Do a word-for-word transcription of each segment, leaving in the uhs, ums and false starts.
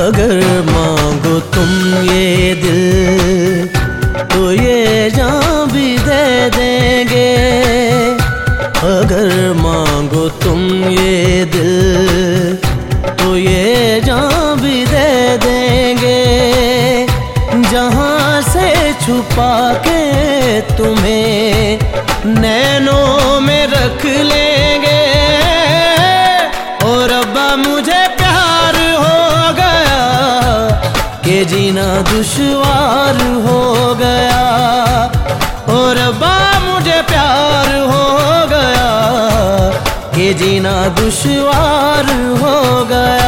अगर मांगो तुम ये दिल तो ये जान भी दे देंगे। अगर मांगो तुम ये दिल तो ये जान भी दे देंगे। जहाँ से छुपा के तुम्हें नैनों में रख लेंगे। और रब्बा मुझे प्यार हो गया कि जीना दुश्वार हो गया। और रब्बा मुझे प्यार हो गया कि जीना दुश्वार हो गया।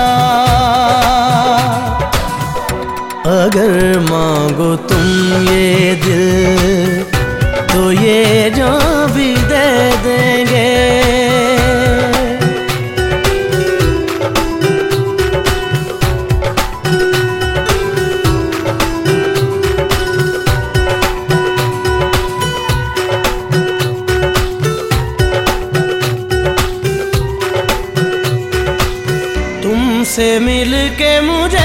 अगर मांगो तुम ये दिल तो ये जान भी दे देंगे। तुमसे मिलके मुझे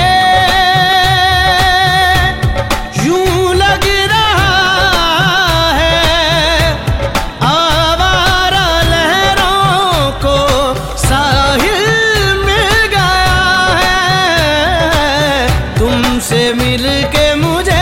यूं लग रहा है आवारा लहरों को साहिल मिल गया है। तुमसे मिलके मुझे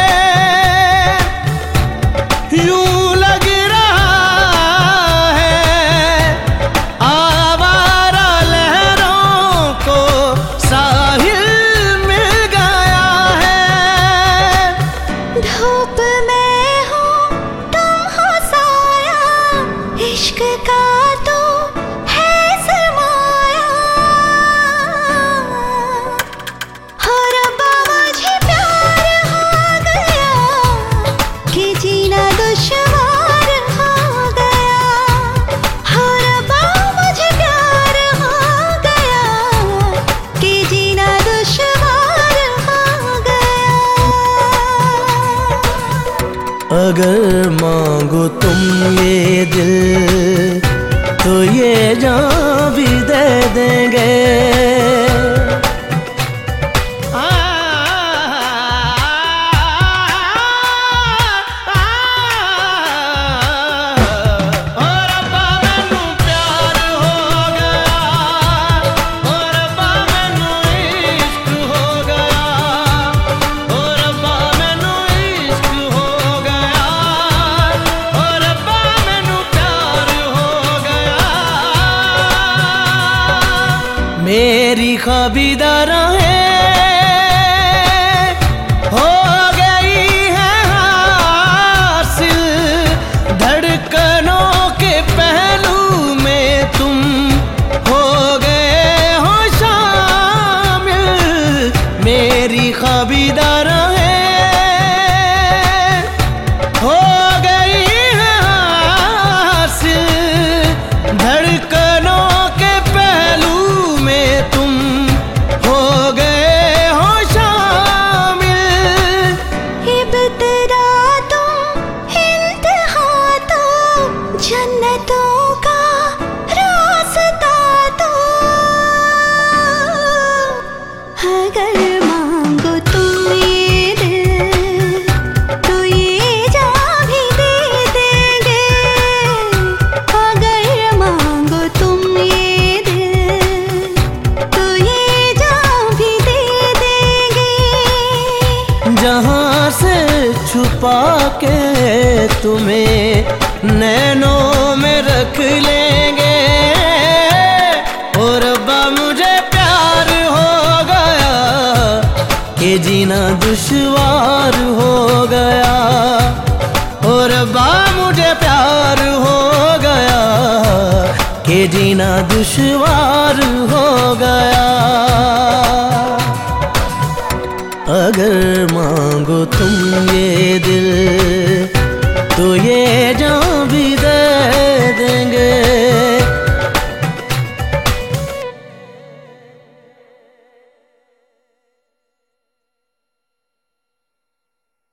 यूं लग रहा है आवारा लहरों को साहिल मिल गया है। धूप में हो तुम हो साया, इश्क का तो है सरमाया। हो रब्बा मुझे प्यार हो गया कि जीना दुश्वार हो गया। हो रब्बा मुझे प्यार हो गया कि जीना दुश्वार हो गया। अगर मांगो तुम ये दिल तो ये जान भी दे देंगे। मेरी ख्वाबीदाराहें हो गई है हासिल। धड़कनों के पहलू में तुम हो गए हो शामिल। मेरी ख्वाबीदाराहें हो गई है हासिल। धड़कनों के पहलू में तुम हो गए हो शामिल। इब्तिदा तुम इंतहा तो जन्नतों का रास्ता तो। अगर मांगो तुम ये दिल तो ये जान भी दे देंगे। अगर मांगो तुम ये दिल तो ये जान भी दे देंगे। जहाँ से छुपा के तुम्हें नैनों में रख लेंगे। और रब्बा मुझे प्यार हो गया कि जीना दुश्वार हो गया। और रब्बा मुझे प्यार हो गया कि जीना दुश्वार हो गया। अगर मांगो तुम ये दिल